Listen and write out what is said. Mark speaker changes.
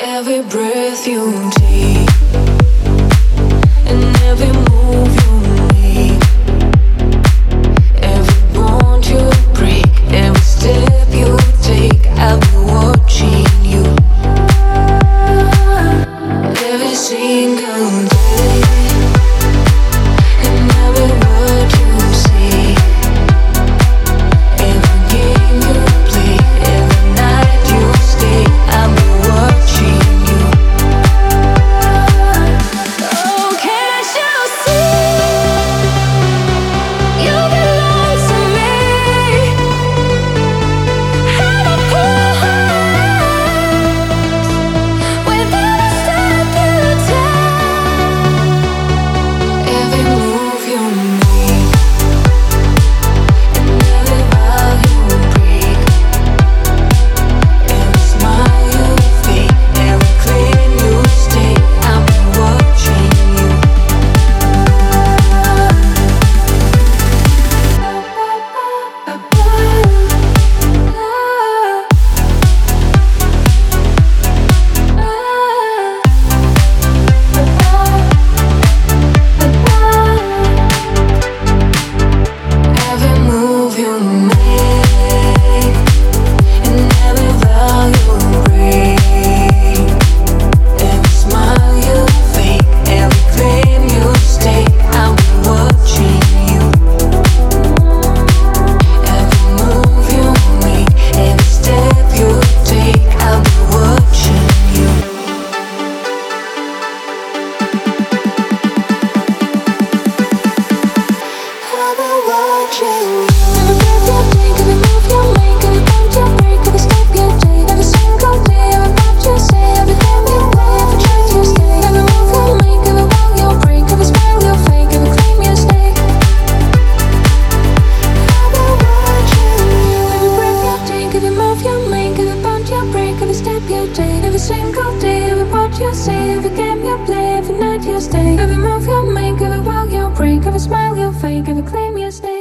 Speaker 1: Every breath you take and every move you make, every bond you break, every step you take, I'll be watching you. Every single day and every word you say, every game you play, every night you stay, I'll be watching you. Oh, can't you see you belong to me? Have a cool heart without a step you take. Every move you make and every vow you break, every smile you fake, every claim you stake, I'll be watching you. Every move you make and every vow you break, every smile you fake, every claim you stake, I'll be watching you. Every move you make, every step you take, I'll be watching you. I'll be watching you. Every breath you take, every move you make, every bond you break, every step you take, every single day, every word you say, every claim you wear, every truth you stay, every move you make, every vow you break, every smile you fake, every claim you stake. I'll be watching you. Every breath you take, every move you make, every bond you break, every step you take, every single day, every word you say, every game you play, every night you stay, every move you make, every vow you break, every smile you fake, every claim you stay.